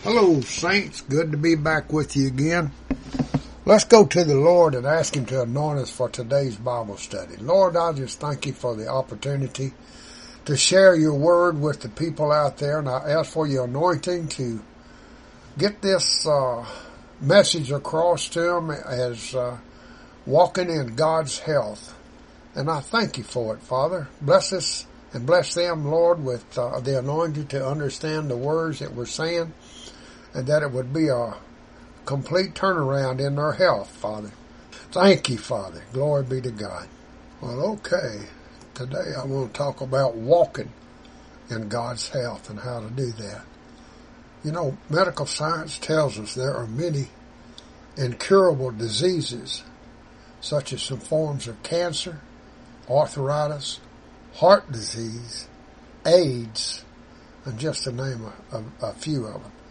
Hello, saints. Good to be back with you again. Let's go to the Lord and ask Him to anoint us for today's Bible study. Lord, I just thank You for the opportunity to share Your word with the people out there, and I ask for Your anointing to get this message across to them as walking in God's health. And I thank You for it, Father. Bless us and bless them, Lord, with the anointing to understand the words that we're saying, and that it would be a complete turnaround in their health, Father. Thank You, Father. Glory be to God. Well, okay. Today I want to talk about walking in God's health and how to do that. You know, medical science tells us there are many incurable diseases, such as some forms of cancer, arthritis, heart disease, AIDS, and just to name a few of them.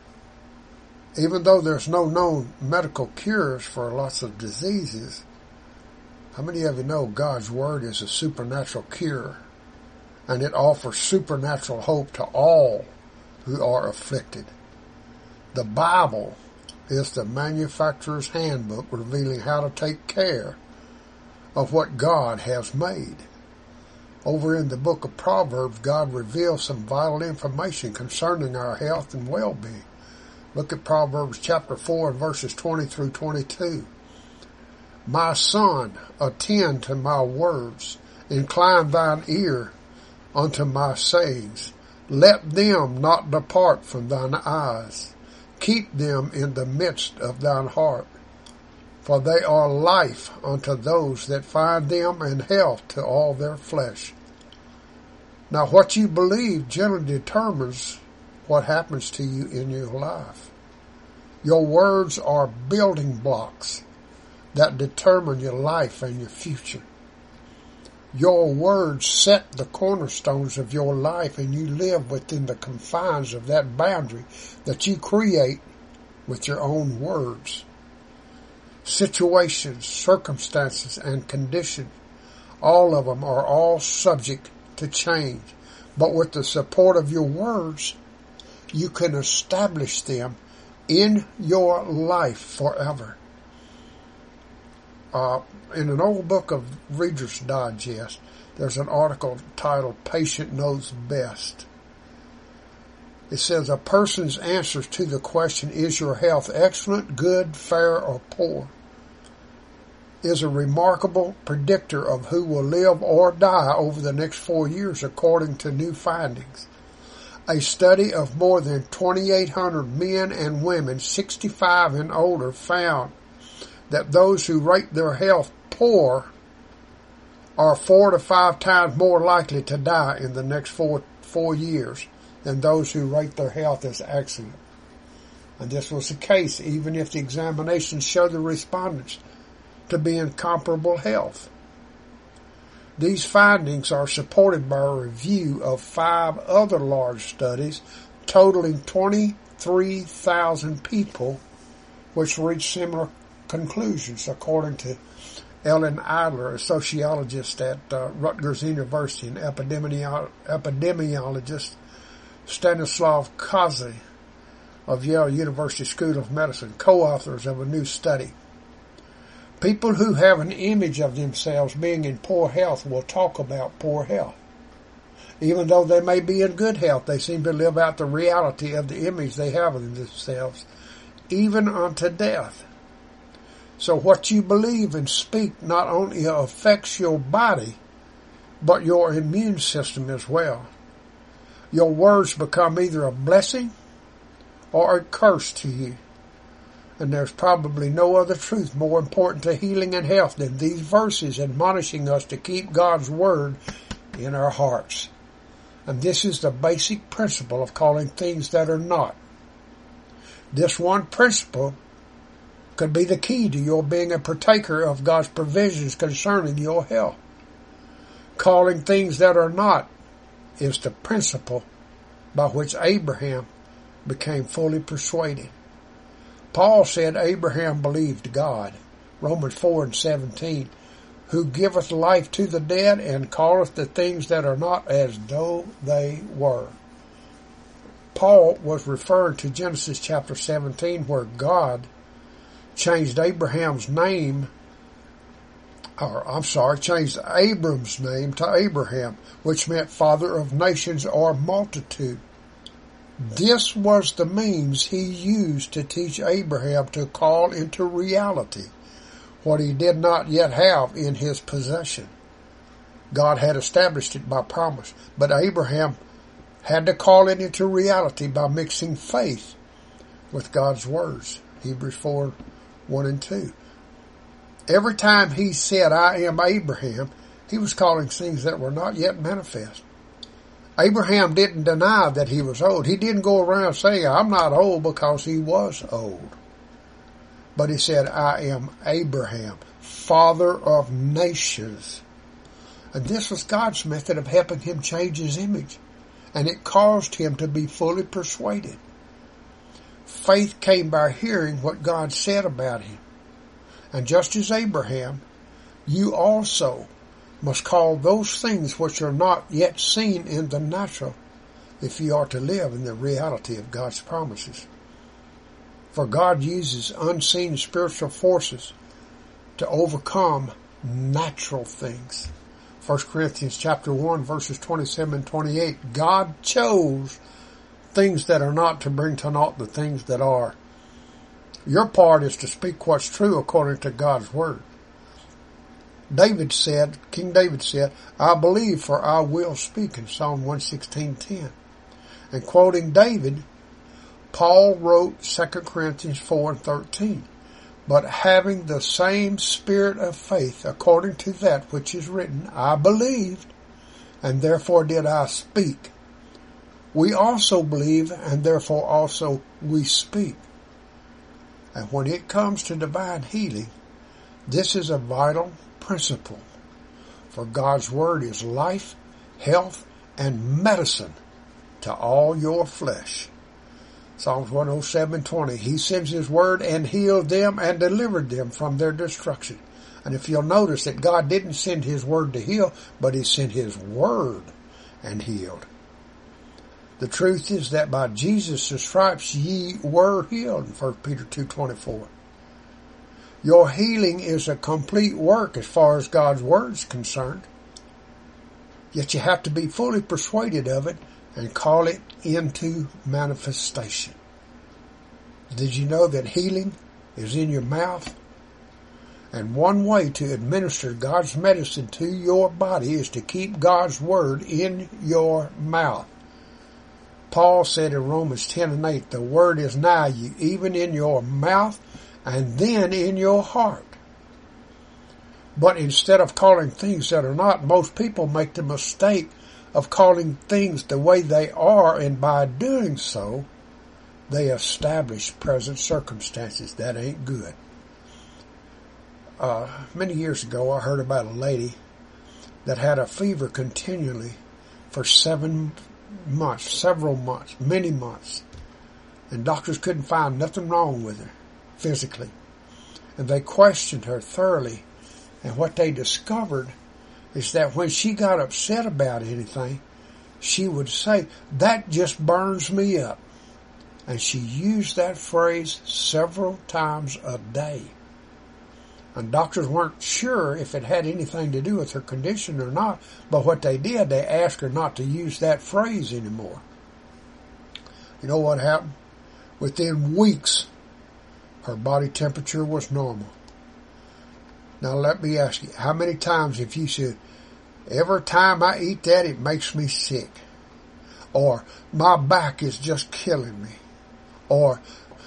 Even though there's no known medical cures for lots of diseases, how many of you know God's Word is a supernatural cure, and it offers supernatural hope to all who are afflicted? The Bible is the manufacturer's handbook revealing how to take care of what God has made. Over in the book of Proverbs, God reveals some vital information concerning our health and well-being. Look at Proverbs chapter 4 and verses 20 through 22. My son, attend to my words, incline thine ear unto my sayings. Let them not depart from thine eyes. Keep them in the midst of thine heart. For they are life unto those that find them, and health to all their flesh. Now, what you believe generally determines what happens to you in your life. Your words are building blocks that determine your life and your future. Your words set the cornerstones of your life, and you live within the confines of that boundary that you create with your own words. Situations, circumstances, and conditions, all of them are all subject to change. But with the support of your words, you can establish them in your life forever. In an old book of Reader's Digest, there's an article titled Patient Knows Best. It says, a person's answers to the question, is your health excellent, good, fair, or poor, is a remarkable predictor of who will live or die over the next 4 years, according to new findings. A study of more than 2,800 men and women 65 and older found that those who rate their health poor are 4 to 5 times more likely to die in the next four years than those who rate their health as excellent. And this was the case even if the examinations showed the respondents to be in comparable health. These findings are supported by a review of 5 other large studies totaling 23,000 people, which reached similar conclusions, according to Ellen Adler, a sociologist at Rutgers University, and epidemiologist Stanislav Kozai of Yale University School of Medicine, co-authors of a new study. People who have an image of themselves being in poor health will talk about poor health. Even though they may be in good health, they seem to live out the reality of the image they have of themselves, even unto death. So what you believe and speak not only affects your body, but your immune system as well. Your words become either a blessing or a curse to you. And there's probably no other truth more important to healing and health than these verses admonishing us to keep God's Word in our hearts. And this is the basic principle of calling things that are not. This one principle could be the key to your being a partaker of God's provisions concerning your health. Calling things that are not is the principle by which Abraham became fully persuaded. Paul said Abraham believed God, Romans 4 and 17, who giveth life to the dead and calleth the things that are not as though they were. Paul was referring to Genesis chapter 17, where God changed Abram's name to Abraham, which meant father of nations or multitude. This was the means he used to teach Abraham to call into reality what he did not yet have in his possession. God had established it by promise, but Abraham had to call it into reality by mixing faith with God's words. Hebrews 4, 1 and 2. Every time he said, I am Abraham, he was calling things that were not yet manifest. Abraham didn't deny that he was old. He didn't go around saying, I'm not old, because he was old. But he said, I am Abraham, father of nations. And this was God's method of helping him change his image. And it caused him to be fully persuaded. Faith came by hearing what God said about him. And just as Abraham, you also must call those things which are not yet seen in the natural, if you are to live in the reality of God's promises. For God uses unseen spiritual forces to overcome natural things. 1 Corinthians chapter 1, verses 27 and 28. God chose things that are not to bring to naught the things that are. Your part is to speak what's true according to God's word. King David said, I believe, for I will speak, in Psalm 116:10. And quoting David, Paul wrote 2 Corinthians 4 and 13. But having the same spirit of faith, according to that which is written, I believed, and therefore did I speak. We also believe, and therefore also we speak. And when it comes to divine healing, this is a vital principle. For God's word is life, health, and medicine to all your flesh. Psalms 107:20. He sends his word and healed them and delivered them from their destruction. And if you'll notice that God didn't send his word to heal, but he sent his word and healed. The truth is that by Jesus' stripes ye were healed, in 1 Peter 2:24. Your healing is a complete work as far as God's word is concerned. Yet you have to be fully persuaded of it and call it into manifestation. Did you know that healing is in your mouth? And one way to administer God's medicine to your body is to keep God's word in your mouth. Paul said in Romans 10 and 8, the word is nigh you, even in your mouth and then in your heart. But instead of calling things that are not, most people make the mistake of calling things the way they are, and by doing so, they establish present circumstances. That ain't good. Many years ago, I heard about a lady that had a fever continually for several months, many months. And doctors couldn't find nothing wrong with her physically. And they questioned her thoroughly. And what they discovered is that when she got upset about anything, she would say, that just burns me up. And she used that phrase several times a day. And doctors weren't sure if it had anything to do with her condition or not, but what they did, they asked her not to use that phrase anymore. You know what happened? Within weeks, her body temperature was normal. Now let me ask you, how many times have you said, every time I eat that, it makes me sick? Or, my back is just killing me? Or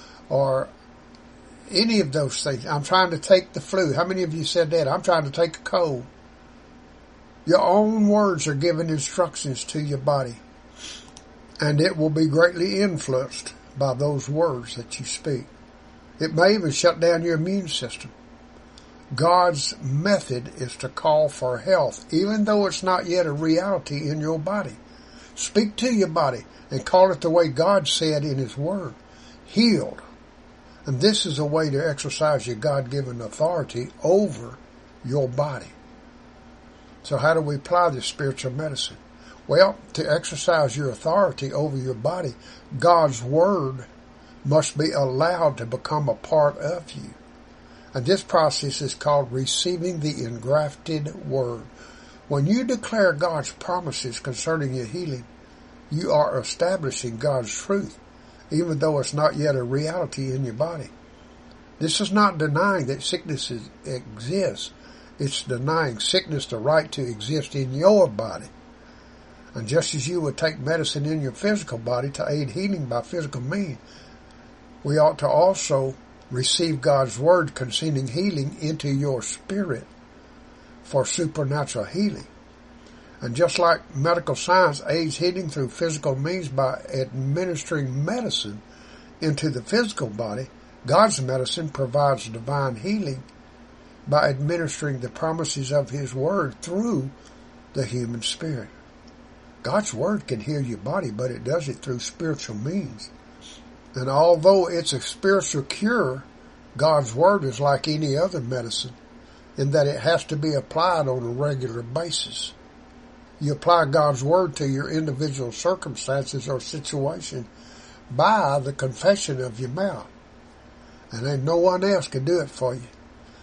any of those things. I'm trying to take the flu. How many of you said that? I'm trying to take a cold. Your own words are giving instructions to your body. And it will be greatly influenced by those words that you speak. It may even shut down your immune system. God's method is to call for health, even though it's not yet a reality in your body. Speak to your body and call it the way God said in his word. Healed. And this is a way to exercise your God-given authority over your body. So how do we apply this spiritual medicine? Well, to exercise your authority over your body, God's Word must be allowed to become a part of you. And this process is called receiving the engrafted Word. When you declare God's promises concerning your healing, you are establishing God's truth, even though it's not yet a reality in your body. This is not denying that sickness exists. It's denying sickness the right to exist in your body. And just as you would take medicine in your physical body to aid healing by physical means, we ought to also receive God's Word concerning healing into your spirit for supernatural healing. And just like medical science aids healing through physical means by administering medicine into the physical body, God's medicine provides divine healing by administering the promises of His Word through the human spirit. God's Word can heal your body, but it does it through spiritual means. And although it's a spiritual cure, God's Word is like any other medicine in that it has to be applied on a regular basis. You apply God's Word to your individual circumstances or situation by the confession of your mouth. And then no one else can do it for you.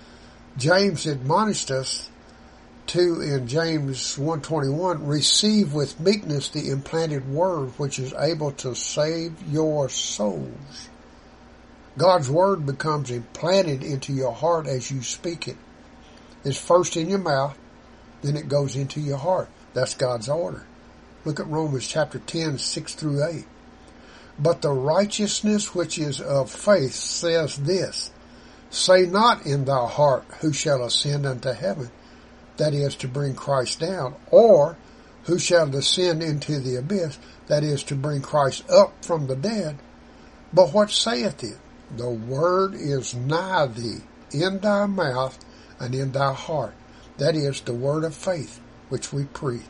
James admonished us to, in James 1:21, receive with meekness the implanted Word, which is able to save your souls. God's Word becomes implanted into your heart as you speak it. It's first in your mouth, then it goes into your heart. That's God's order. Look at Romans chapter 10, 6 through 8. But the righteousness which is of faith says this, say not in thy heart, who shall ascend unto heaven, that is, to bring Christ down, or who shall descend into the abyss, that is, to bring Christ up from the dead. But what saith it? The word is nigh thee, in thy mouth and in thy heart. That is, the word of faith, which we preach.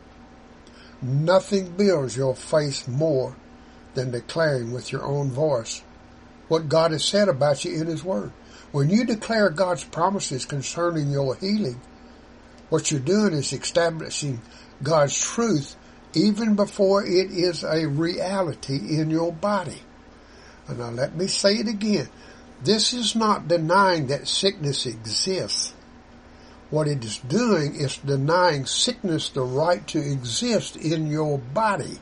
Nothing builds your faith more than declaring with your own voice what God has said about you in His Word. When you declare God's promises concerning your healing, what you're doing is establishing God's truth even before it is a reality in your body. And now let me say it again. This is not denying that sickness exists. What it is doing is denying sickness the right to exist in your body.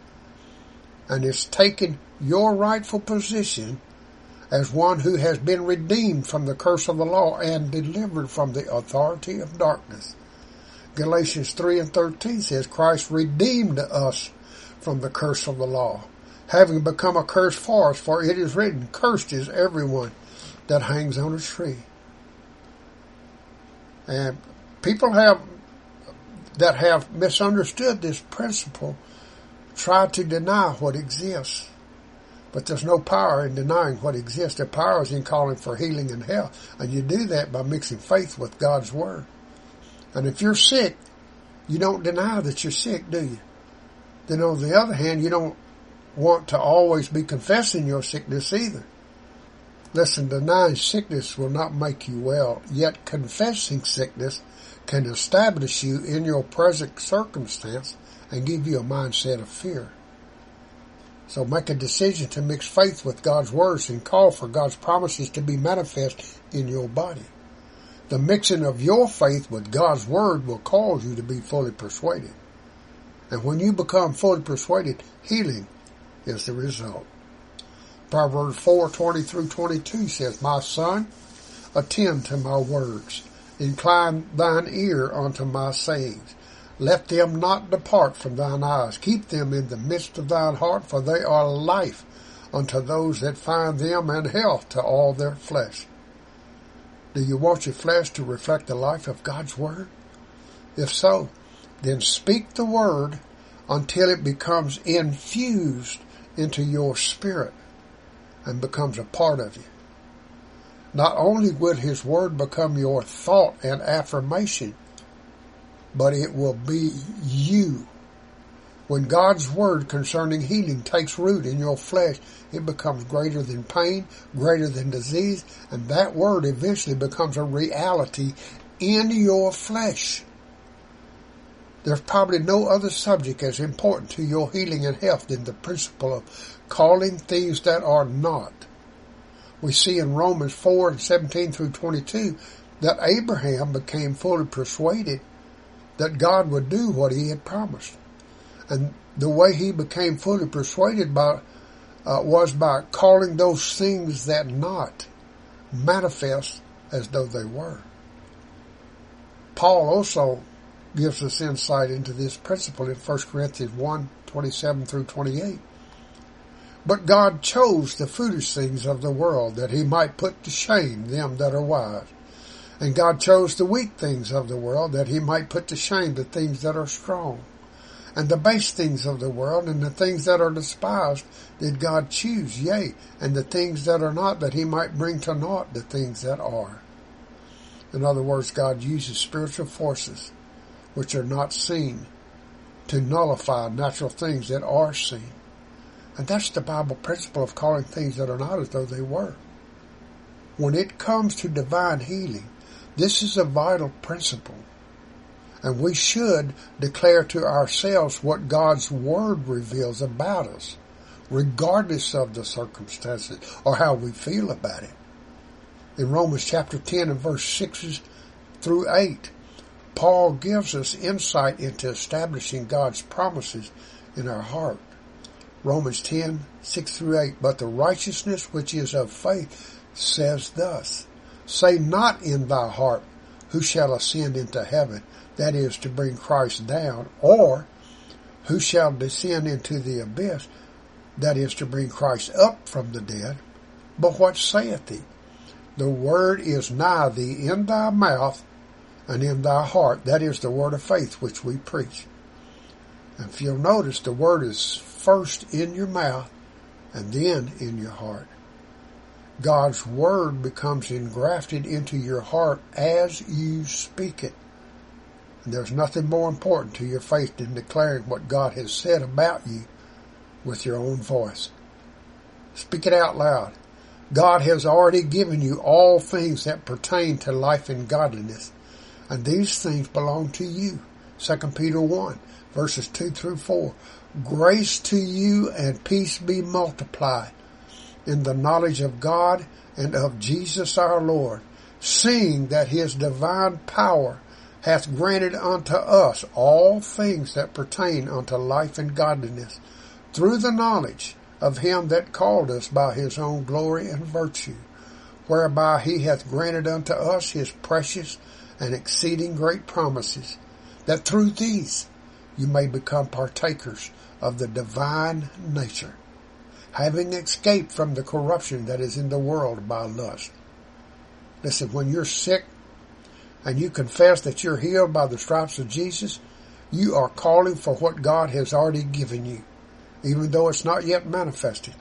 And it's taking your rightful position as one who has been redeemed from the curse of the law and delivered from the authority of darkness. Galatians 3:13 says, Christ redeemed us from the curse of the law, having become a curse for us, for it is written, cursed is everyone that hangs on a tree. And people that have misunderstood this principle try to deny what exists. But there's no power in denying what exists. The power is in calling for healing and health. And you do that by mixing faith with God's Word. And if you're sick, you don't deny that you're sick, do you? Then on the other hand, you don't want to always be confessing your sickness either. Listen, denying sickness will not make you well, yet confessing sickness can establish you in your present circumstance and give you a mindset of fear. So make a decision to mix faith with God's words and call for God's promises to be manifest in your body. The mixing of your faith with God's word will cause you to be fully persuaded. And when you become fully persuaded, healing is the result. Proverbs 4:20 through 22 says, My son, attend to my words. Incline thine ear unto my sayings. Let them not depart from thine eyes. Keep them in the midst of thine heart, for they are life unto those that find them, and health to all their flesh. Do you want your flesh to reflect the life of God's word? If so, then speak the word until it becomes infused into your spirit and becomes a part of you. Not only will his word become your thought and affirmation, but it will be you. When God's word concerning healing takes root in your flesh, it becomes greater than pain, greater than disease, and that word eventually becomes a reality in your flesh. There's probably no other subject as important to your healing and health than the principle of calling things that are not. We see in Romans 4:17 through 22 that Abraham became fully persuaded that God would do what he had promised. And the way he became fully persuaded was by calling those things that not manifest as though they were. Paul also gives us insight into this principle in 1 Corinthians 1:27 through 28. But God chose the foolish things of the world that he might put to shame them that are wise. And God chose the weak things of the world that he might put to shame the things that are strong. And the base things of the world and the things that are despised did God choose, yea, and the things that are not, that he might bring to naught the things that are. In other words, God uses spiritual forces which are not seen to nullify natural things that are seen. And that's the Bible principle of calling things that are not as though they were. When it comes to divine healing, this is a vital principle. And we should declare to ourselves what God's Word reveals about us, regardless of the circumstances or how we feel about it. In Romans chapter 10 and verse 6 through 8, Paul gives us insight into establishing God's promises in our heart. Romans 10:6 through 8, but the righteousness which is of faith says thus, say not in thy heart, who shall ascend into heaven, that is, to bring Christ down, or who shall descend into the abyss, that is, to bring Christ up from the dead. But what saith he? The word is nigh thee in thy mouth and in thy heart. That is the word of faith which we preach. And if you'll notice, the word is first in your mouth and then in your heart. God's word becomes engrafted into your heart as you speak it. And there's nothing more important to your faith than declaring what God has said about you with your own voice. Speak it out loud. God has already given you all things that pertain to life and godliness, and these things belong to you. 2 Peter 1, verses 2 through 4. Grace to you and peace be multiplied in the knowledge of God and of Jesus our Lord, seeing that his divine power hath granted unto us all things that pertain unto life and godliness, through the knowledge of him that called us by his own glory and virtue, whereby he hath granted unto us his precious and exceeding great promises, that through these you may become partakers of the divine nature, having escaped from the corruption that is in the world by lust. Listen, when you're sick and you confess that you're healed by the stripes of Jesus, you are calling for what God has already given you, even though it's not yet manifested.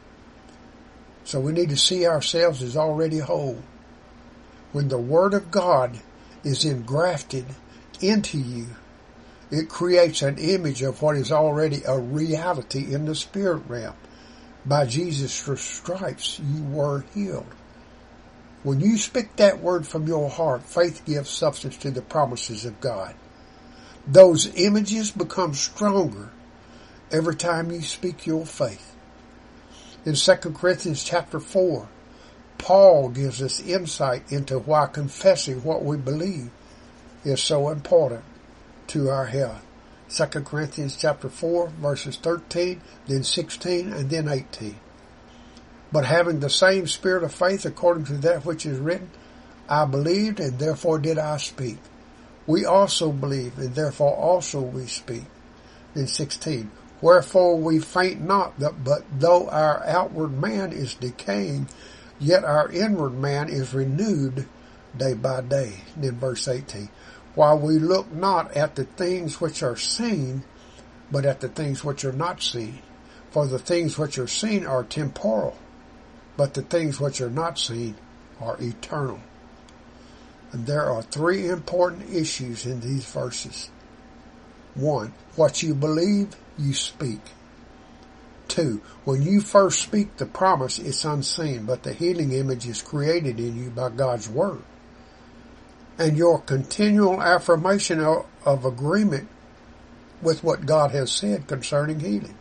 So we need to see ourselves as already whole. When the Word of God is engrafted into you, it creates an image of what is already a reality in the spirit realm. By Jesus' stripes you were healed. When you speak that word from your heart, faith gives substance to the promises of God. Those images become stronger every time you speak your faith. In 2 Corinthians chapter 4, Paul gives us insight into why confessing what we believe is so important to our health. 2 Corinthians chapter 4, verses 13, then 16, and then 18. But having the same spirit of faith according to that which is written, I believed, and therefore did I speak. We also believe, and therefore also we speak. Then 16. Wherefore we faint not, but though our outward man is decaying, yet our inward man is renewed day by day. Then verse 18. While we look not at the things which are seen, but at the things which are not seen. For the things which are seen are temporal, but the things which are not seen are eternal. And there are three important issues in these verses. 1, what you believe, you speak. 2, when you first speak the promise, it's unseen, but the healing image is created in you by God's Word. And your continual affirmation of agreement with what God has said concerning healing.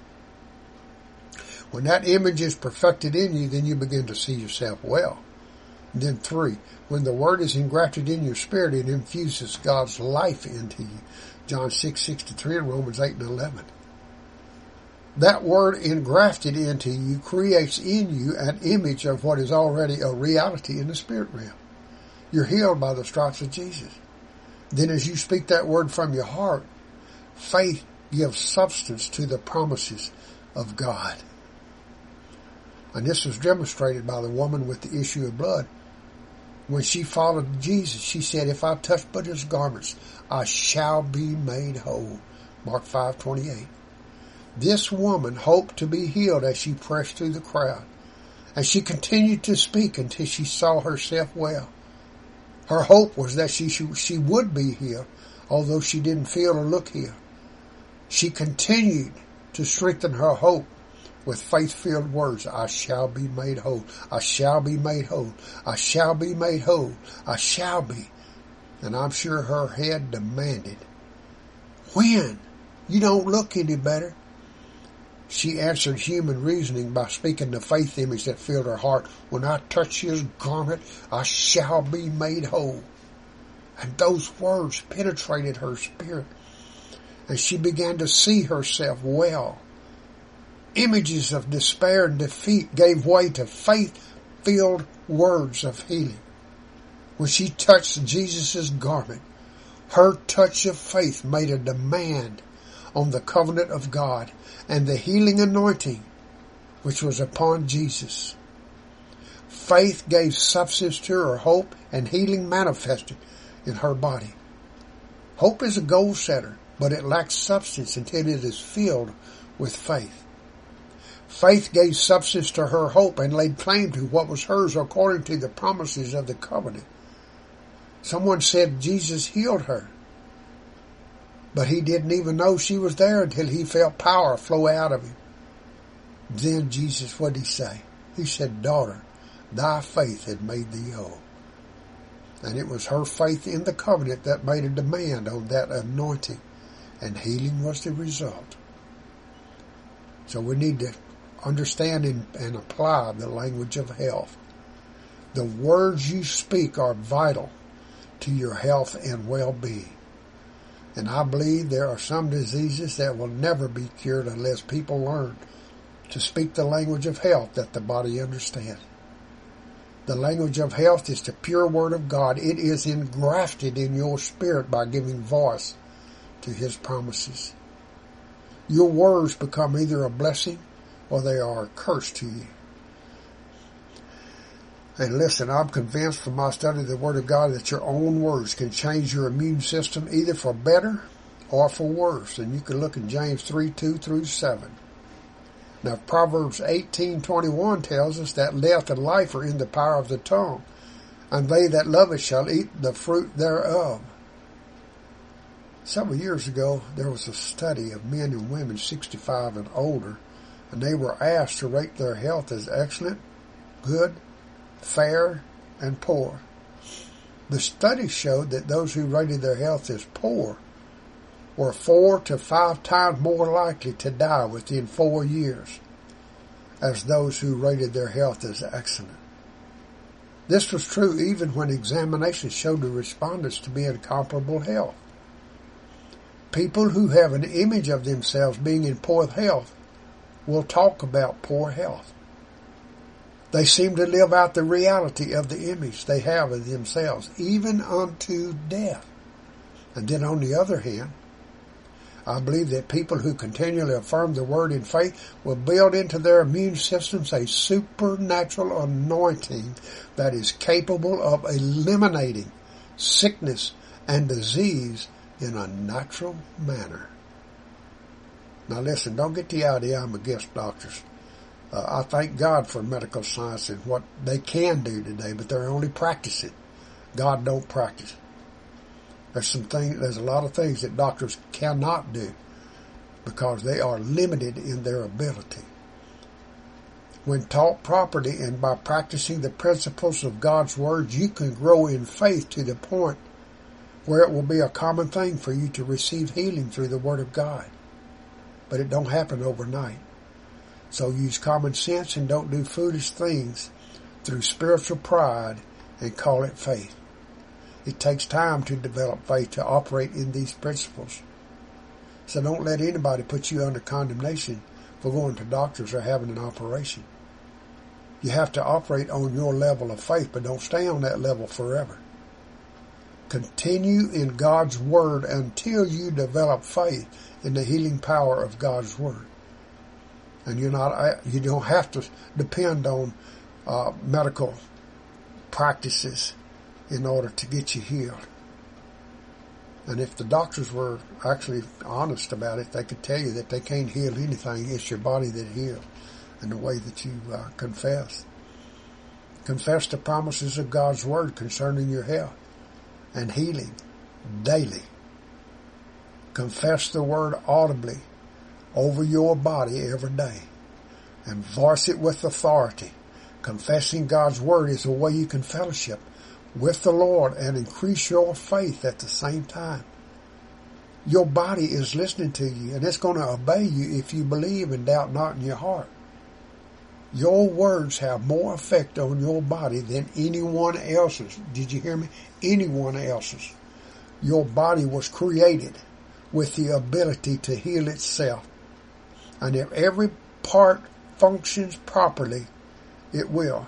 When that image is perfected in you, then you begin to see yourself well. And then 3, when the word is engrafted in your spirit, it infuses God's life into you. John 6:63 and Romans 8:11. That word engrafted into you creates in you an image of what is already a reality in the spirit realm. You're healed by the stripes of Jesus. Then as you speak that word from your heart, faith gives substance to the promises of God. And this was demonstrated by the woman with the issue of blood. When she followed Jesus, she said, if I touch but his garments, I shall be made whole. Mark 5:28. This woman hoped to be healed as she pressed through the crowd. And she continued to speak until she saw herself well. Her hope was that she would be healed, although she didn't feel or look healed. She continued to strengthen her hope with faith-filled words. I shall be made whole. I shall be made whole. I shall be made whole. I shall be. And I'm sure her head demanded, when? You don't look any better. She answered human reasoning by speaking the faith image that filled her heart. When I touch his garment, I shall be made whole. And those words penetrated her spirit. And she began to see herself well. Images of despair and defeat gave way to faith-filled words of healing. When she touched Jesus' garment, her touch of faith made a demand on the covenant of God and the healing anointing which was upon Jesus. Faith gave substance to her hope, and healing manifested in her body. Hope is a goal setter, but it lacks substance until it is filled with faith. Faith gave substance to her hope and laid claim to what was hers according to the promises of the covenant. Someone said Jesus healed her, but he didn't even know she was there until he felt power flow out of him. Then Jesus, what did he say? He said, daughter, thy faith had made thee whole. And it was her faith in the covenant that made a demand on that anointing, and healing was the result. So we need to understand and apply the language of health. The words you speak are vital to your health and well-being. And I believe there are some diseases that will never be cured unless people learn to speak the language of health that the body understands. The language of health is the pure word of God. It is engrafted in your spirit by giving voice to his promises. Your words become either a blessing or they are a curse to you. And listen, I'm convinced from my study of the Word of God that your own words can change your immune system either for better or for worse. And you can look in James 3:2-7. Now, Proverbs 18:21 tells us that death and life are in the power of the tongue, and they that love it shall eat the fruit thereof. Several years ago, there was a study of men and women 65 and older, and they were asked to rate their health as excellent, good, fair, and poor. The study showed that those who rated their health as poor were 4 to 5 times more likely to die within 4 years as those who rated their health as excellent. This was true even when examinations showed the respondents to be in comparable health. People who have an image of themselves being in poor health will talk about poor health. They seem to live out the reality of the image they have of themselves, even unto death. And then on the other hand, I believe that people who continually affirm the word in faith will build into their immune systems a supernatural anointing that is capable of eliminating sickness and disease in a natural manner. Now listen, don't get the idea I'm against doctors. I thank God for medical science and what they can do today, but they're only practicing. God don't practice. There's a lot of things that doctors cannot do because they are limited in their ability. When taught properly and by practicing the principles of God's Word, you can grow in faith to the point where it will be a common thing for you to receive healing through the Word of God. But it don't happen overnight. So use common sense and don't do foolish things through spiritual pride and call it faith. It takes time to develop faith to operate in these principles. So don't let anybody put you under condemnation for going to doctors or having an operation. You have to operate on your level of faith, but don't stay on that level forever. Continue in God's Word until you develop faith in the healing power of God's Word. And you don't have to depend on medical practices in order to get you healed. And if the doctors were actually honest about it, they could tell you that they can't heal anything. It's your body that heals, and the way that you confess. Confess the promises of God's Word concerning your health and healing daily. Confess the Word audibly over your body every day and voice it with authority. Confessing God's Word is a way you can fellowship with the Lord and increase your faith at the same time. Your body is listening to you, and it's going to obey you if you believe and doubt not in your heart. Your words have more effect on your body than anyone else's. Did you hear me? Anyone else's. Your body was created with the ability to heal itself. And if every part functions properly, it will.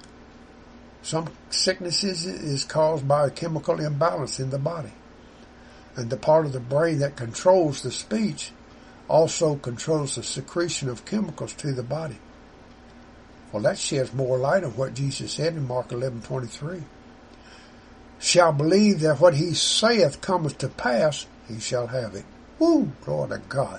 Some sicknesses is caused by a chemical imbalance in the body. And the part of the brain that controls the speech also controls the secretion of chemicals to the body. Well, that sheds more light on what Jesus said in Mark 11:23. Shall believe that what he saith cometh to pass, he shall have it. Woo, glory to God.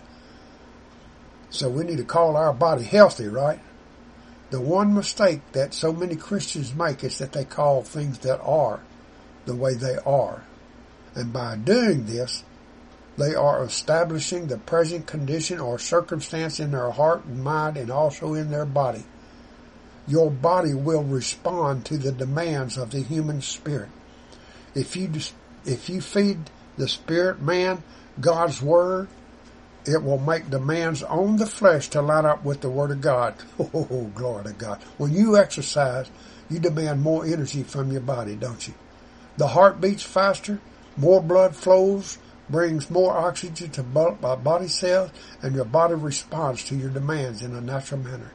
So we need to call our body healthy, right? The one mistake that so many Christians make is that they call things that are the way they are. And by doing this, they are establishing the present condition or circumstance in their heart and mind and also in their body. Your body will respond to the demands of the human spirit. If you feed the spirit man God's Word, it will make demands on the flesh to line up with the Word of God. Oh, glory to God. When you exercise, you demand more energy from your body, don't you? The heart beats faster, more blood flows, brings more oxygen to body cells, and your body responds to your demands in a natural manner.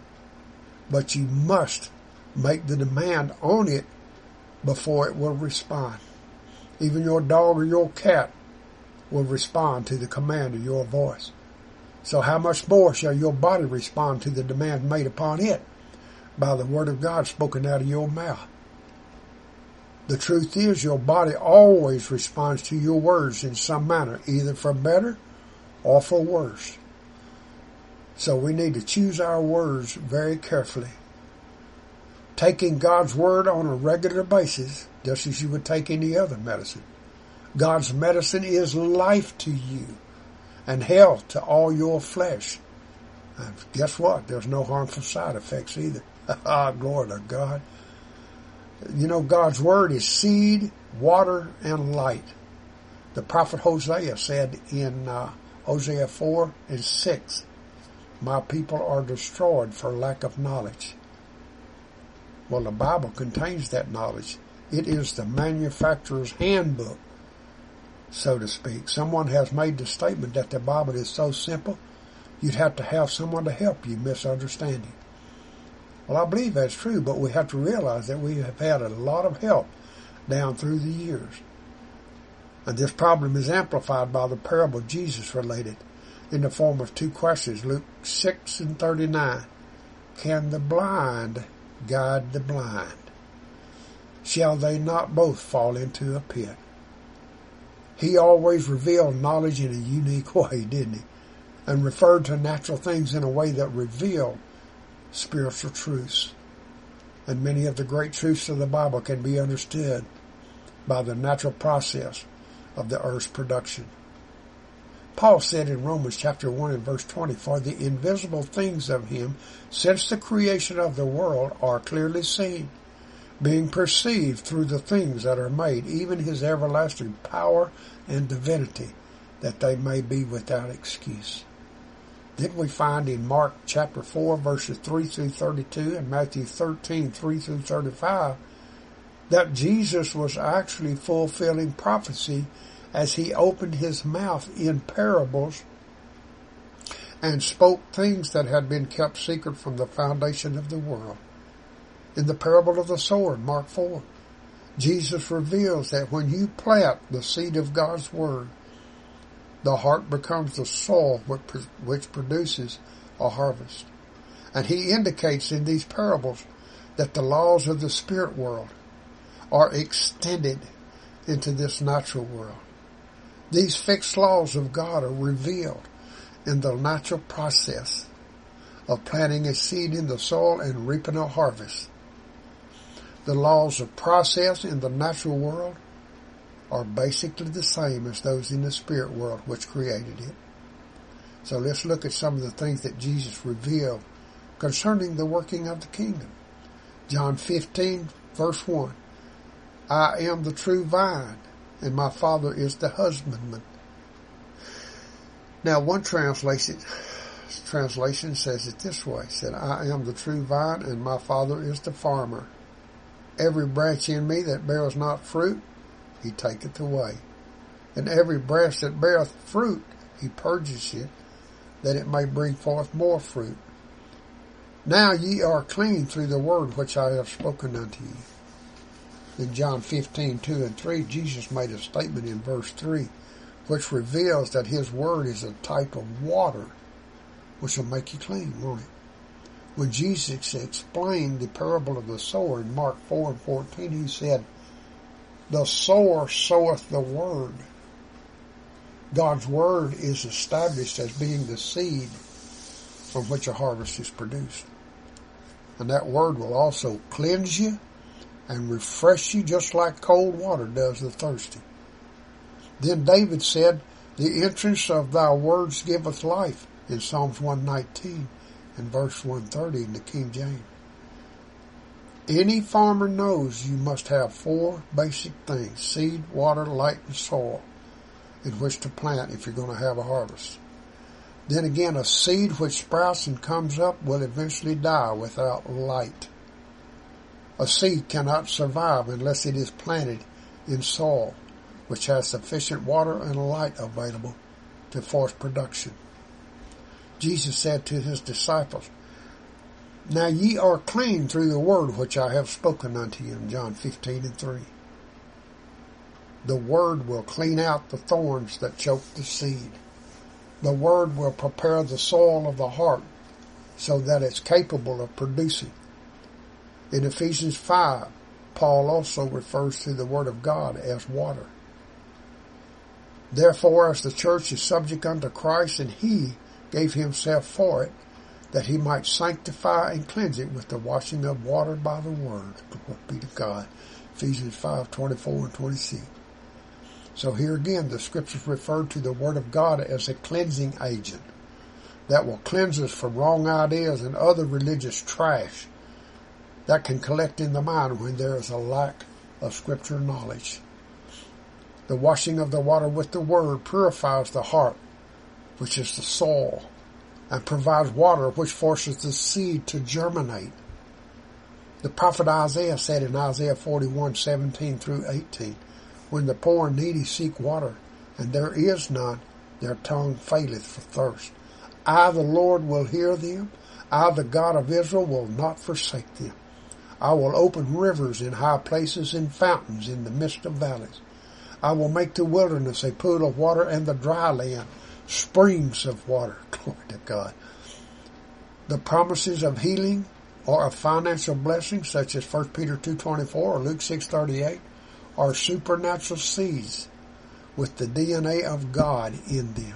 But you must make the demand on it before it will respond. Even your dog or your cat will respond to the command of your voice. So how much more shall your body respond to the demand made upon it by the Word of God spoken out of your mouth? The truth is, your body always responds to your words in some manner, either for better or for worse. So we need to choose our words very carefully. Taking God's Word on a regular basis, just as you would take any other medicine. God's medicine is life to you and health to all your flesh. And guess what? There's no harmful side effects either. Glory to God. You know, God's Word is seed, water, and light. The prophet Hosea said in Hosea 4:6, my people are destroyed for lack of knowledge. Well, the Bible contains that knowledge. It is the manufacturer's handbook, so to speak. Someone has made the statement that the Bible is so simple, you'd have to have someone to help you misunderstand it. Well, I believe that's true, but we have to realize that we have had a lot of help down through the years. And this problem is amplified by the parable Jesus related in the form of two questions, Luke 6:39. Can the blind guide the blind? Shall they not both fall into a pit? He always revealed knowledge in a unique way, didn't he? And referred to natural things in a way that revealed spiritual truths. And many of the great truths of the Bible can be understood by the natural process of the earth's production. Paul said in Romans chapter 1 and verse 20, for the invisible things of him since the creation of the world are clearly seen, being perceived through the things that are made, even his everlasting power and divinity, that they may be without excuse. Then we find in Mark chapter 4, verses 3 through 32, and Matthew 13, 3 through 35, that Jesus was actually fulfilling prophecy as he opened his mouth in parables and spoke things that had been kept secret from the foundation of the world. In the parable of the sower, Mark 4, Jesus reveals that when you plant the seed of God's word, the heart becomes the soil which produces a harvest. And he indicates in these parables that the laws of the spirit world are extended into this natural world. These fixed laws of God are revealed in the natural process of planting a seed in the soil and reaping a harvest. The laws of process in the natural world are basically the same as those in the spirit world which created it. So let's look at some of the things that Jesus revealed concerning the working of the kingdom. John 15, verse 1. I am the true vine, and my Father is the husbandman. Now, one translation says it this way. It said, I am the true vine, and my Father is the farmer. Every branch in me that beareth not fruit, he taketh away. And every branch that beareth fruit, he purges it, that it may bring forth more fruit. Now ye are clean through the word which I have spoken unto you. In John 15, 2 and 3, Jesus made a statement in verse 3, which reveals that his word is a type of water, which will make you clean, won't it? When Jesus explained the parable of the sower in Mark 4 and 14, he said, the sower soweth the word. God's word is established as being the seed from which a harvest is produced. And that word will also cleanse you and refresh you just like cold water does the thirsty. Then David said, the entrance of thy words giveth life, in Psalms 119 and verse 130 in the King James. Any farmer knows you must have four basic things: seed, water, light, and soil in which to plant if you're going to have a harvest. Then again, a seed which sprouts and comes up will eventually die without light. A seed cannot survive unless it is planted in soil which has sufficient water and light available to force production. Jesus said to his disciples, now ye are clean through the word which I have spoken unto you, in John 15 and 3. The word will clean out the thorns that choke the seed. The word will prepare the soil of the heart so that it's capable of producing. In Ephesians 5, Paul also refers to the word of God as water. Therefore, as the church is subject unto Christ, and he gave himself for it, that he might sanctify and cleanse it with the washing of water by the word. Glory be to God. Ephesians 5, 24 and 26. So here again, the scriptures refer to the word of God as a cleansing agent that will cleanse us from wrong ideas and other religious trash that can collect in the mind when there is a lack of scripture knowledge. The washing of the water with the word purifies the heart, which is the soil, and provides water which forces the seed to germinate. The prophet Isaiah said in Isaiah 41, 17 through 18, when the poor and needy seek water, and there is none, their tongue faileth for thirst. I, the Lord, will hear them. I, the God of Israel, will not forsake them. I will open rivers in high places and fountains in the midst of valleys. I will make the wilderness a pool of water and the dry land springs of water. Glory to God. The promises of healing or of financial blessings, such as 1 Peter 2:24 or Luke 6:38, are supernatural seeds with the DNA of God in them.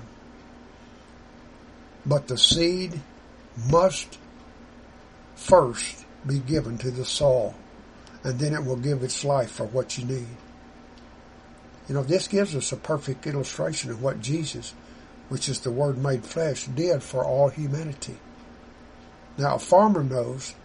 But the seed must first be given to the soil, and then it will give its life for what you need. You know, this gives us a perfect illustration of what Jesus, which is the Word made flesh, did for all humanity. Now, a farmer knows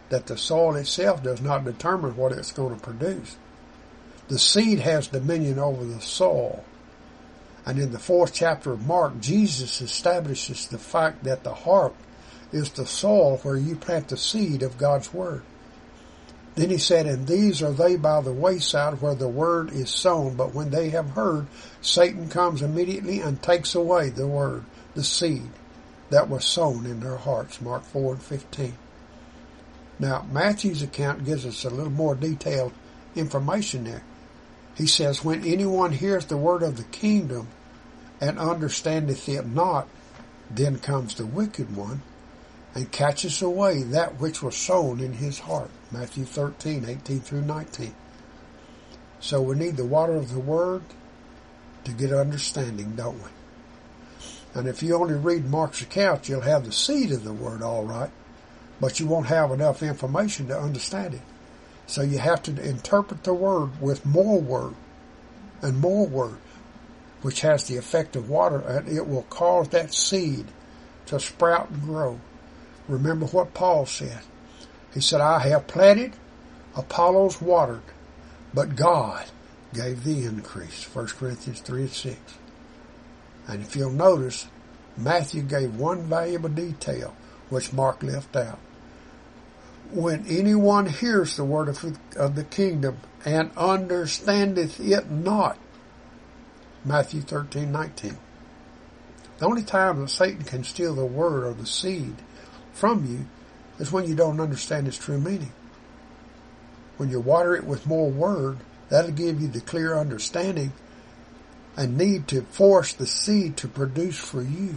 that the soil itself does not determine what it's going to produce. The seed has dominion over the soil. And in the 4th chapter of Mark, Jesus establishes the fact that the heart is the soil where you plant the seed of God's Word. Then he said, and these are they by the wayside where the Word is sown, but when they have heard, Satan comes immediately and takes away the Word, the seed that was sown in their hearts. Mark 4:15. Now, Matthew's account gives us a little more detailed information there. He says, when anyone hears the word of the kingdom and understandeth it not, then comes the wicked one and catches away that which was sown in his heart. Matthew 13:18-19. So we need the water of the word to get understanding, don't we? And if you only read Mark's account, you'll have the seed of the word all right, but you won't have enough information to understand it. So you have to interpret the word with more word and more word, which has the effect of water, and it will cause that seed to sprout and grow. Remember what Paul said. He said, I have planted, Apollos watered, but God gave the increase. 1 Corinthians 3:6. And if you'll notice, Matthew gave one valuable detail, which Mark left out. When anyone hears the word of the kingdom and understandeth it not. Matthew 13:19. The only time that Satan can steal the word or the seed from you is when you don't understand its true meaning. When you water it with more word, that'll give you the clear understanding and need to force the seed to produce for you.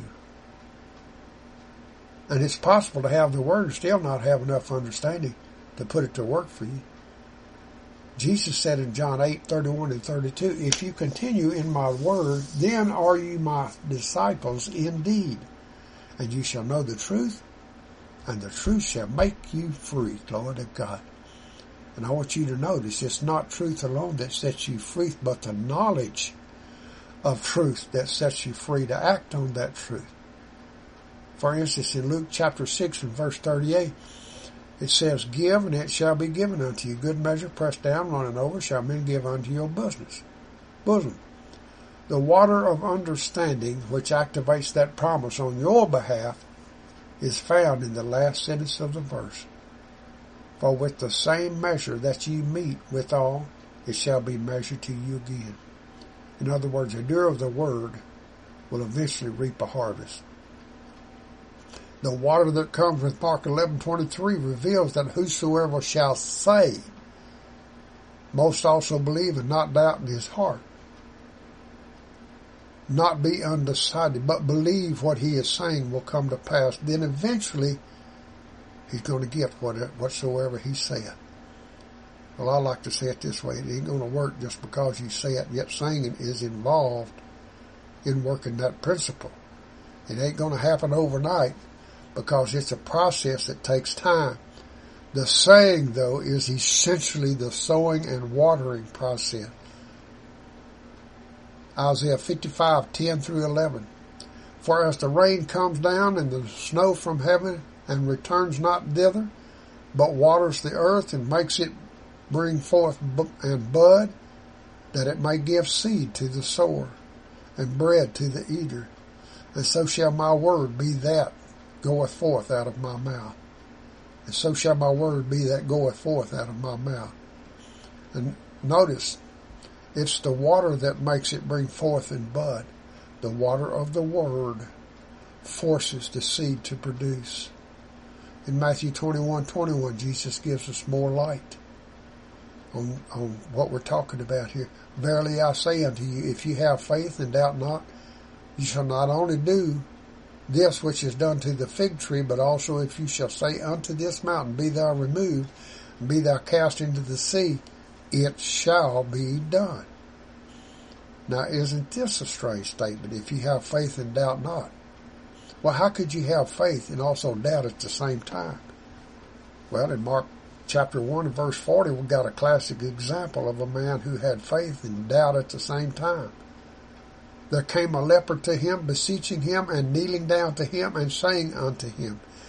And it's possible to have the word and still not have enough understanding to put it to work for you. Jesus said in John 8:31-32, if you continue in my word, then are you my disciples indeed, and you shall know the truth, and the truth shall make you free. Glory to God. And I want you to notice it's not truth alone that sets you free, but the knowledge of truth that sets you free to act on that truth. For instance, in Luke chapter 6 and verse 38, it says, give, and it shall be given unto you. Good measure, pressed down, running over, shall men give unto your bosom. The water of understanding, which activates that promise on your behalf, is found in the last sentence of the verse. For with the same measure that ye meet withal, it shall be measured to you again. In other words, a doer of the word will eventually reap a harvest. The water that comes with Mark 11:23 reveals that whosoever shall say, most also believe and not doubt in his heart, not be undecided, but believe what he is saying will come to pass, then eventually he's going to get whatsoever he said. Well, I like to say it this way. It ain't going to work just because you say it, yet saying is involved in working that principle. It ain't going to happen overnight because it's a process that takes time. The saying, though, is essentially the sowing and watering process. Isaiah 55:10-11. For as the rain comes down and the snow from heaven and returns not thither, but waters the earth and makes it bring forth and bud, that it may give seed to the sower and bread to the eater, and so shall my word be that goeth forth out of my mouth. And so shall my word be that goeth forth out of my mouth. And notice, it's the water that makes it bring forth and bud. The water of the word forces the seed to produce. In Matthew 21:21, Jesus gives us more light on what we're talking about here. Verily I say unto you, if you have faith and doubt not, you shall not only do this which is done to the fig tree, but also if you shall say unto this mountain, be thou removed, and be thou cast into the sea, it shall be done. Now, isn't this a strange statement? If you have faith and doubt not. Well, how could you have faith and also doubt at the same time? Well, in Mark chapter 1 and verse 40, we've got a classic example of a man who had faith and doubt at the same time. There came a leper to him, beseeching him and kneeling down to him and saying unto him,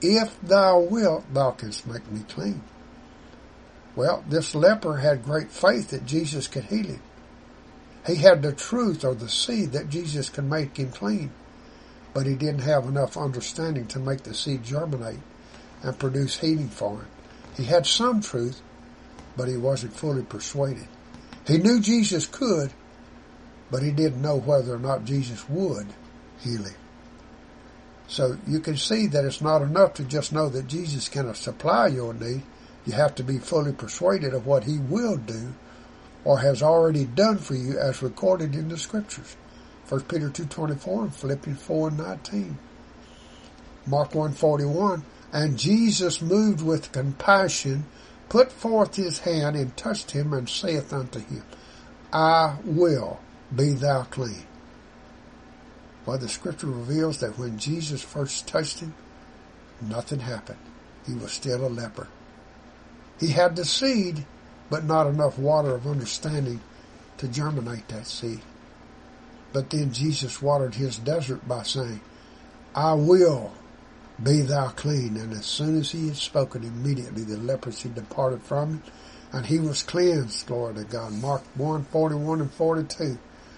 if thou wilt, thou canst make me clean. Well, this leper had great faith that Jesus could heal him. He had the truth or the seed that Jesus could make him clean, but he didn't have enough understanding to make the seed germinate and produce healing for him. He had some truth, but he wasn't fully persuaded. He knew Jesus could, but he didn't know whether or not Jesus would heal him. So you can see that it's not enough to just know that Jesus can supply your need. You have to be fully persuaded of what he will do or has already done for you as recorded in the Scriptures. 1 Peter 2:24 and Philippians 4:19. Mark 1:41, and Jesus, moved with compassion, put forth his hand and touched him and saith unto him, I will, be thou clean. Well, the Scripture reveals that when Jesus first touched him, nothing happened. He was still a leper. He had the seed, but not enough water of understanding to germinate that seed. But then Jesus watered his desert by saying, I will, be thou clean. And as soon as he had spoken, immediately the leprosy departed from him, and he was cleansed, glory to God. Mark 1:41 and 42.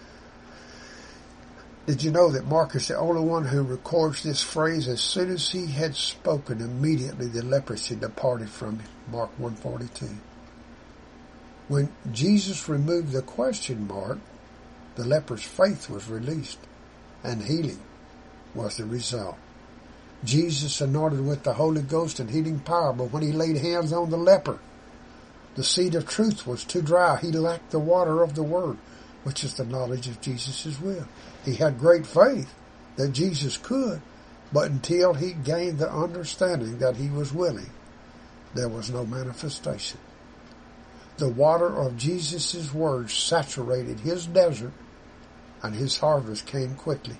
Did you know that Mark is the only one who records this phrase, as soon as he had spoken, immediately the leprosy departed from him? Mark 1:42. When Jesus removed the question mark, the leper's faith was released, and healing was the result. Jesus anointed with the Holy Ghost and healing power, but when he laid hands on the leper, the seed of truth was too dry. He lacked the water of the Word, which is the knowledge of Jesus' will. He had great faith that Jesus could, but until he gained the understanding that he was willing, there was no manifestation. The water of Jesus' Word saturated his desert, and his harvest came quickly.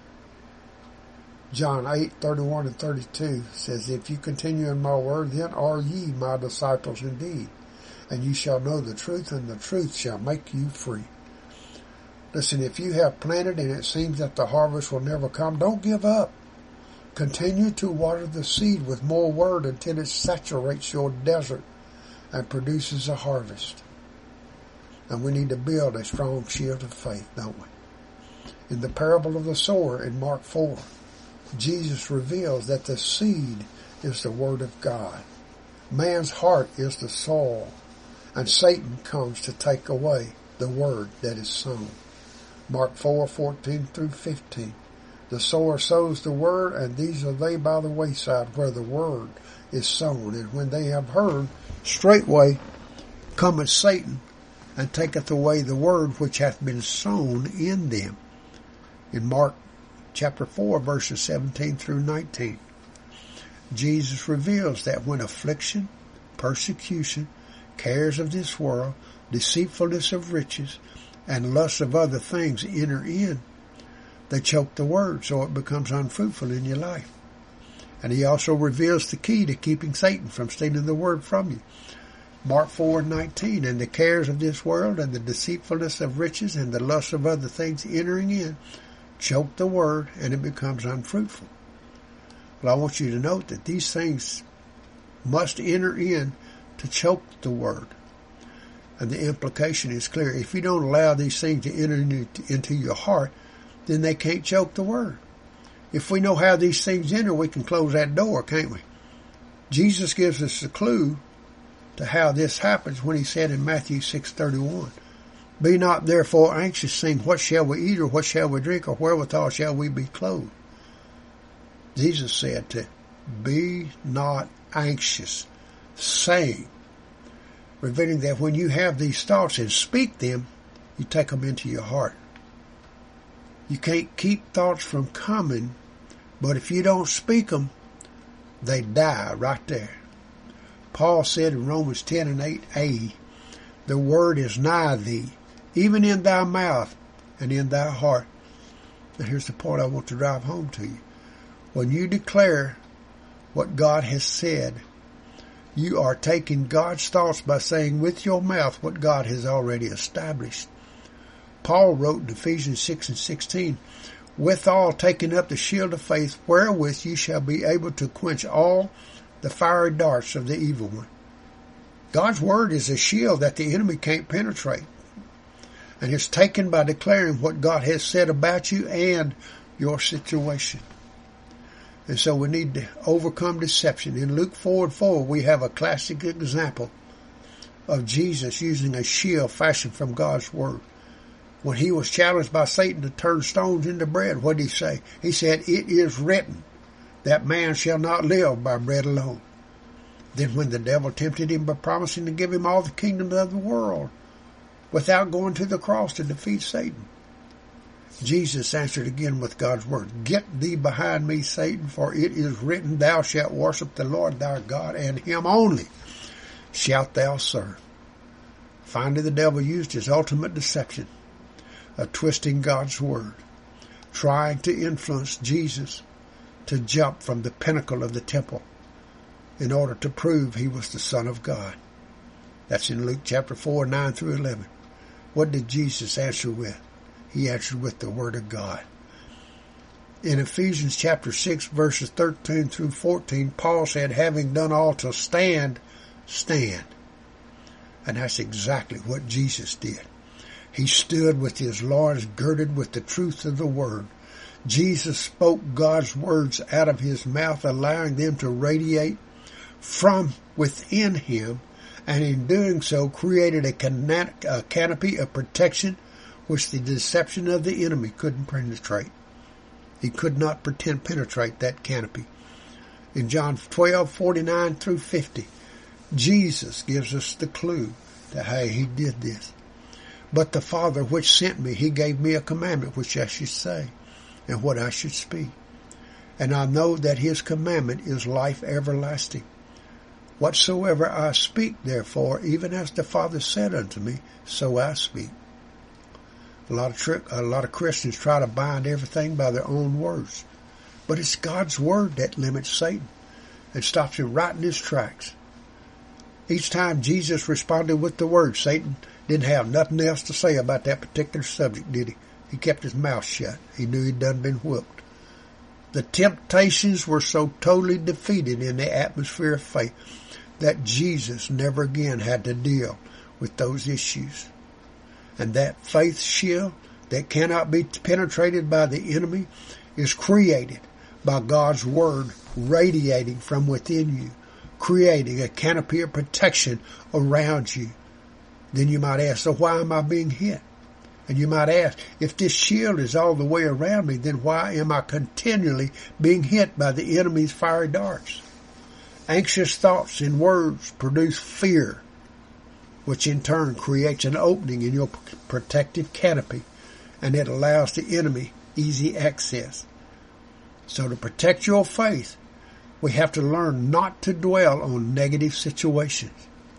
John 8:31 and 32 says, If you continue in my word, then are ye my disciples indeed, and you shall know the truth, and the truth shall make you free. Listen, if you have planted and it seems that the harvest will never come, don't give up. Continue to water the seed with more word until it saturates your desert and produces a harvest. And we need to build a strong shield of faith, don't we? In the parable of the sower in Mark 4, Jesus reveals that the seed is the Word of God. Man's heart is the soil, and Satan comes to take away the Word that is sown. Mark 4:14 through 15. The sower sows the Word, and these are they by the wayside where the Word is sown. And when they have heard, straightway cometh Satan, and taketh away the Word which hath been sown in them. In Mark chapter 4, verses 17 through 19, Jesus reveals that when affliction, persecution, cares of this world, deceitfulness of riches, and lust of other things enter in, they choke the Word so it becomes unfruitful in your life. And he also reveals the key to keeping Satan from stealing the Word from you. Mark 4:19, and the cares of this world and the deceitfulness of riches and the lust of other things entering in choke the Word, and it becomes unfruitful. Well, I want you to note that these things must enter in to choke the Word. And the implication is clear. If you don't allow these things to enter into your heart, then they can't choke the Word. If we know how these things enter, we can close that door, can't we? Jesus gives us a clue to how this happens when he said in Matthew 6:31, Be not therefore anxious, saying, What shall we eat, or what shall we drink, or wherewithal shall we be clothed? Jesus said to be not anxious, saying, revealing that when you have these thoughts and speak them, you take them into your heart. You can't keep thoughts from coming, but if you don't speak them, they die right there. Paul said in Romans 10 and 8a, the word is nigh thee, even in thy mouth and in thy heart. Now here's the point I want to drive home to you. When you declare what God has said, you are taking God's thoughts by saying with your mouth what God has already established. Paul wrote in Ephesians 6 and 16, withal taking up the shield of faith, wherewith ye shall be able to quench all the fiery darts of the evil one. God's word is a shield that the enemy can't penetrate. And it's taken by declaring what God has said about you and your situation. And so we need to overcome deception. In Luke 4:4, we have a classic example of Jesus using a shield fashioned from God's word. When he was challenged by Satan to turn stones into bread, what did he say? He said, "It is written that man shall not live by bread alone." Then when the devil tempted him by promising to give him all the kingdoms of the world without going to the cross to defeat Satan, Jesus answered again with God's word, "Get thee behind me, Satan, for it is written, thou shalt worship the Lord thy God, and him only shalt thou serve." Finally, the devil used his ultimate deception of twisting God's word, trying to influence Jesus to jump from the pinnacle of the temple in order to prove he was the Son of God. That's in Luke chapter 4, 9 through 11. What did Jesus answer with? He answered with the word of God. In Ephesians chapter 6, verses 13 through 14, Paul said, "Having done all to stand, stand." And that's exactly what Jesus did. He stood with his loins girded with the truth of the word. Jesus spoke God's words out of his mouth, allowing them to radiate from within him, and in doing so created a canopy of protection which the deception of the enemy couldn't penetrate. He could not penetrate that canopy. In John 12:49 through 50, Jesus gives us the clue that, hey, he did this. "But the Father which sent me, he gave me a commandment which I should say, and what I should speak. And I know that his commandment is life everlasting. Whatsoever I speak, therefore, even as the Father said unto me, so I speak." A lot of Christians try to bind everything by their own words. But it's God's word that limits Satan and stops him right in his tracks. Each time Jesus responded with the word, Satan didn't have nothing else to say about that particular subject, did he? He kept his mouth shut. He knew he'd done been whooped. The temptations were so totally defeated in the atmosphere of faith that Jesus never again had to deal with those issues. And that faith shield that cannot be penetrated by the enemy is created by God's word radiating from within you, creating a canopy of protection around you. Then you might ask, so why am I being hit? And you might ask, if this shield is all the way around me, then why am I continually being hit by the enemy's fiery darts? Anxious thoughts and words produce fear, which in turn creates an opening in your protective canopy, and it allows the enemy easy access. So to protect your faith, we have to learn not to dwell on negative situations.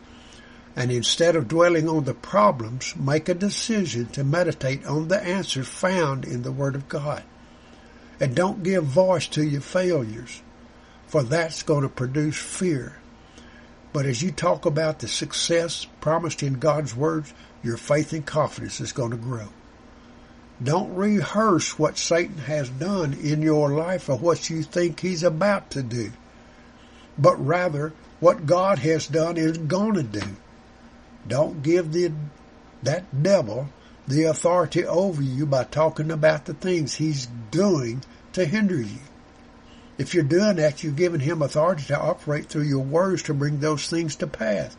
And instead of dwelling on the problems, make a decision to meditate on the answers found in the Word of God. And don't give voice to your failures, for that's going to produce fear. But as you talk about the success promised in God's words, your faith and confidence is going to grow. Don't rehearse what Satan has done in your life or what you think he's about to do, but rather what God has done is going to do. Don't give that devil the authority over you by talking about the things he's doing to hinder you. If you're doing that, you've given him authority to operate through your words to bring those things to pass.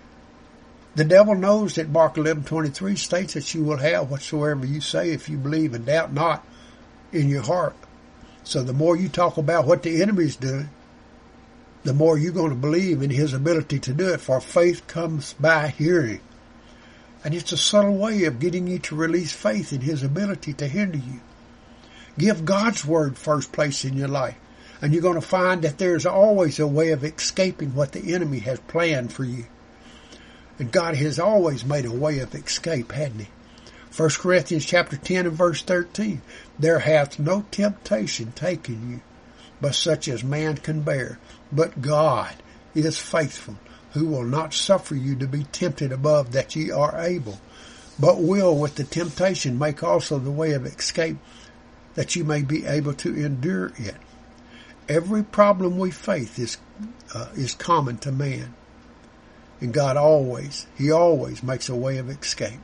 The devil knows that Mark 11:23 states that you will have whatsoever you say if you believe and doubt not in your heart. So the more you talk about what the enemy's doing, the more you're going to believe in his ability to do it, for faith comes by hearing. And it's a subtle way of getting you to release faith in his ability to hinder you. Give God's word first place in your life, and you're going to find that there's always a way of escaping what the enemy has planned for you. And God has always made a way of escape, hadn't he? 1 Corinthians chapter 10 and verse 13, there hath no temptation taken you, but such as man can bear. But God is faithful, who will not suffer you to be tempted above that ye are able, but will with the temptation make also the way of escape, that you may be able to endure it. Every problem we face is common to man. And God always makes a way of escape.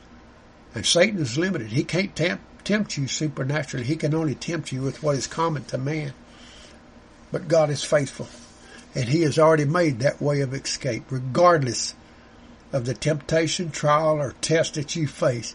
And Satan is limited. He can't tempt you supernaturally. He can only tempt you with what is common to man. But God is faithful. And He has already made that way of escape. Regardless of the temptation, trial, or test that you face,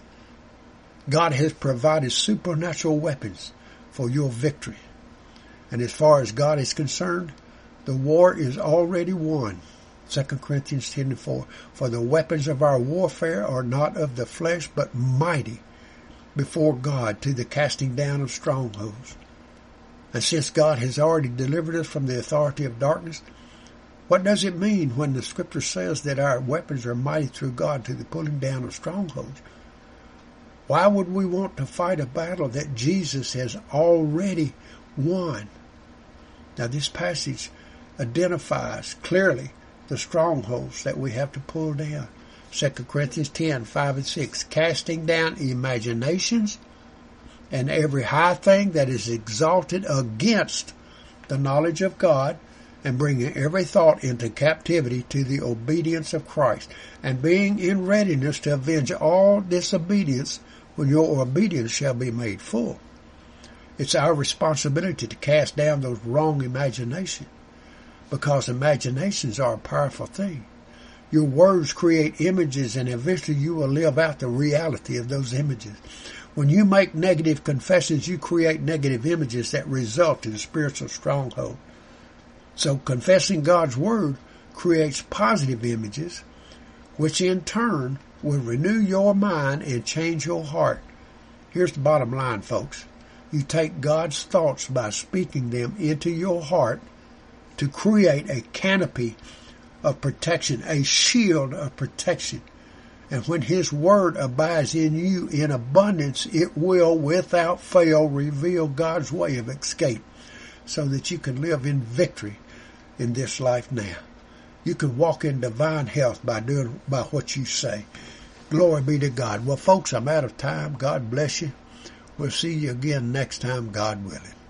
God has provided supernatural weapons for your victory. And as far as God is concerned, the war is already won. 2 Corinthians 10:4. For the weapons of our warfare are not of the flesh, but mighty before God to the casting down of strongholds. And since God has already delivered us from the authority of darkness, what does it mean when the Scripture says that our weapons are mighty through God to the pulling down of strongholds? Why would we want to fight a battle that Jesus has already won? Now this passage identifies clearly the strongholds that we have to pull down. 2 Corinthians 10:5-6, casting down imaginations and every high thing that is exalted against the knowledge of God, and bringing every thought into captivity to the obedience of Christ, and being in readiness to avenge all disobedience when your obedience shall be made full. It's our responsibility to cast down those wrong imaginations, because imaginations are a powerful thing. Your words create images, and eventually you will live out the reality of those images. When you make negative confessions, you create negative images that result in spiritual stronghold. So confessing God's Word creates positive images, which in turn will renew your mind and change your heart. Here's the bottom line, folks. You take God's thoughts by speaking them into your heart to create a canopy of protection, a shield of protection. And when His Word abides in you in abundance, it will, without fail, reveal God's way of escape so that you can live in victory in this life now. You can walk in divine health by what you say. Glory be to God. Well, folks, I'm out of time. God bless you. We'll see you again next time, God willing.